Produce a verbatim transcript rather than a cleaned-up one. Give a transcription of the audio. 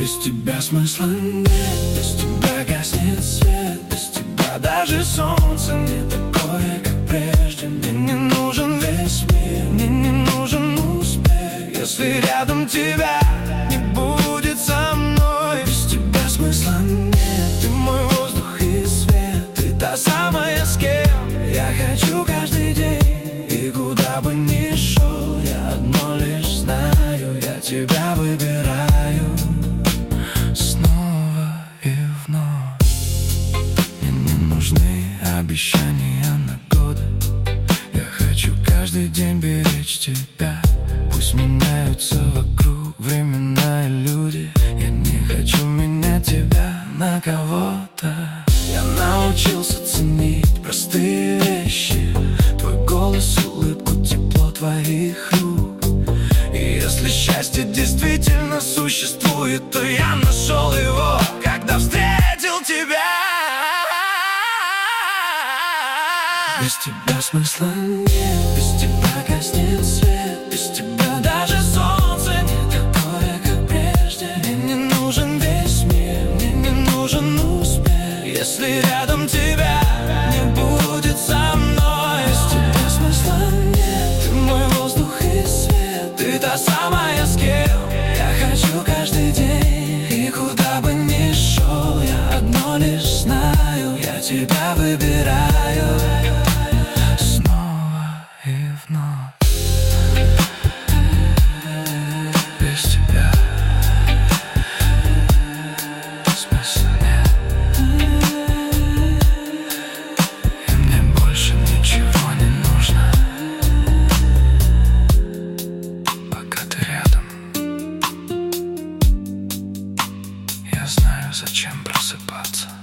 Без тебя смысла нет, без тебя гаснет свет, без тебя даже солнце не такое, как прежде. Мне не нужен весь мир, мне не нужен успех, если рядом тебя не будет со мной. Без тебя смысла нет, ты мой воздух и свет, ты та самая, с кем я хочу каждый день. И куда бы ни шел, я одно лишь знаю, я тебя выбираю снова и вновь. Мне не нужны обещания на годы, я хочу каждый день беречь тебя. Пусть меняются вокруг времена и люди, я не хочу менять тебя на кого-то. Я научился ценить простые вещи, твой голос, улыбку, тепло твоих рук. И если счастье действительно существует, то я нашел его, когда встретил тебя. Без тебя смысла нет, без тебя гаснет свет, без тебя даже солнце не такое, как прежде. Мне не нужен весь мир, мне не нужен успех, если рядом тебя не будет со мной. Без тебя смысла нет, ты мой воздух и свет, ты та самая, с кем я хочу каждый день. И куда бы ни шел, я одно лишь знаю, я тебя выбираю снова и вновь. Без тебя смысла нет, и мне больше ничего не нужно, пока ты рядом. Я знаю, зачем просыпаться.